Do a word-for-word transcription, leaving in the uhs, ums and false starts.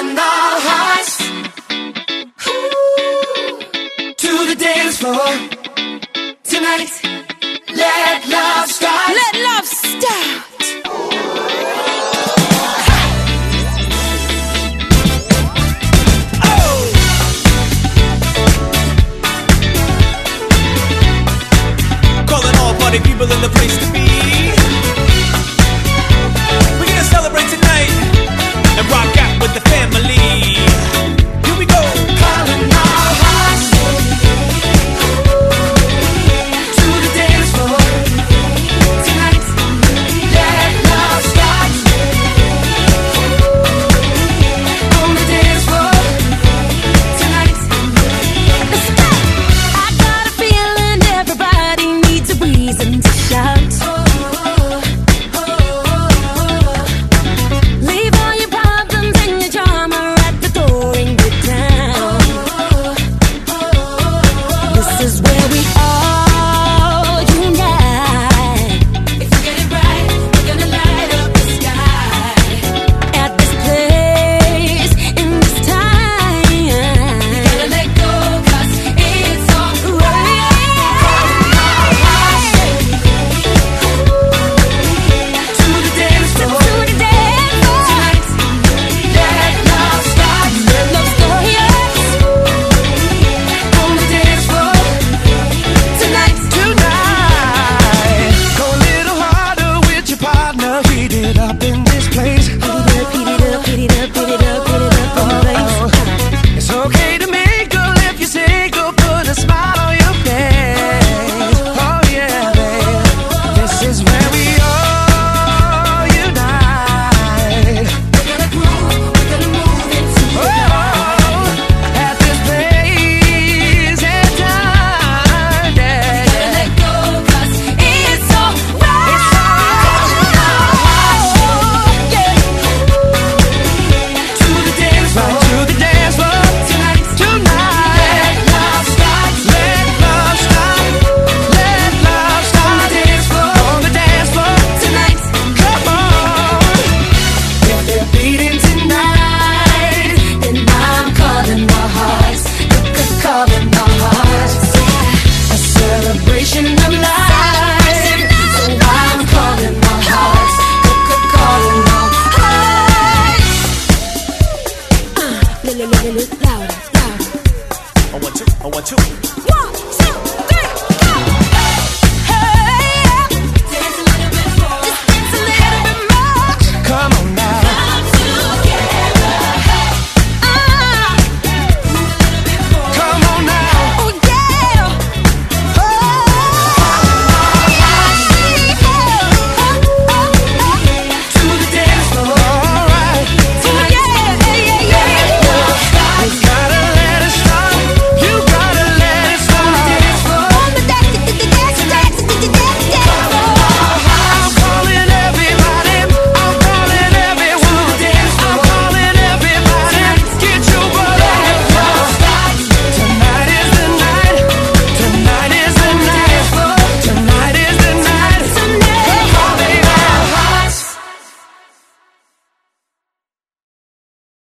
calling all hearts to the dance floor tonight. Let love start. Let love start. Party people in the place to be. We're gonna celebrate tonight and rock out with the family. Here we go. Calling all hearts to the dance floor tonight. Let love start on the dance floor tonight. Let's go. I got a feeling everybody needs a reason to shout. Leave all your problems and your drama at the door and get down. This is where we all unite. If we get it right, we're gonna light up the sky. At this place, in this time, Gotta let go, 'cause it's all right. to the dance floor To the dance floor. tonight. Let love start Love stories. on the dance floor tonight. Tonight, go a little harder with your partner. Heat it up in this place. Heat it up, heat it up, heat it up, heat it up, heat it up in the place. It's okay to mingle if you single. Put a smile on your face. Oh yeah, babe. This is where we all unite. We're gonna groove, we're gonna move into Oh, the night. at this place and time, yeah. Gotta let go, 'cause it's all right. It's all Yeah. To the dance floor right to the dance floor tonight. tonight. Let love start Let love start. Let love on start the dance floor on the dance floor. tonight. Come on. If they're beating tonight, then I'm calling my hearts. Look, I'm calling my hearts. A celebration of life. So I'm calling my hearts. Look, I'm calling my hearts. Louder, louder. I want you. I want you.